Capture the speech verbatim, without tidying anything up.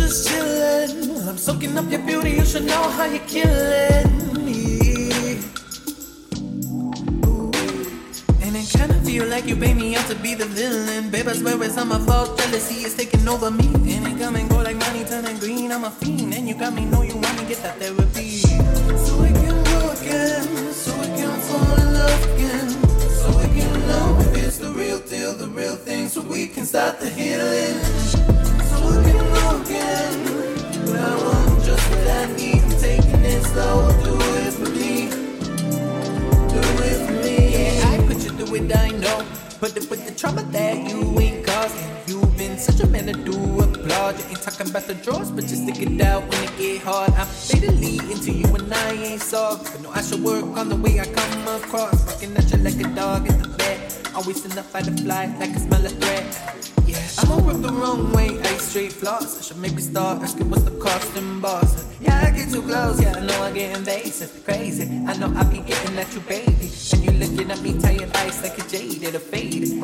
just chillin'. I'm soaking up your beauty, you should know how you're killing me. Ooh. And it kinda feel like you pay me out to be the villain. Babe, I swear it's not my fault, jealousy is taking over me. And it come and go like money turning green, I'm a fiend. And you got me, know you want me, get that therapy. So we can go again, so we can fall in love again. So we can know if it's the real deal, the real thing. So we can start the healing. So we can go again. But I want just what I need. I'm taking it slow, do it for me. Do it for me. Yeah, I put you through it, I know. But the, with the trauma that you ain't caused, and you've been such a man to do applaud. You ain't talking about the drawers, but just stick it out when it get hard. I'm fatally into you and I ain't soft. But no, I should work on the way I come across. Fucking at you like a dog in the bed. Always in the fight to fly, like I smell a threat. Yeah, I'm over the wrong way, I straight flaws. I should maybe start asking what's the cost in Boston. Yeah, I get too close, yeah, I know I get invasive. Crazy, I know I be getting at you, baby. And you looking at me, tired eyes like a jaded or faded.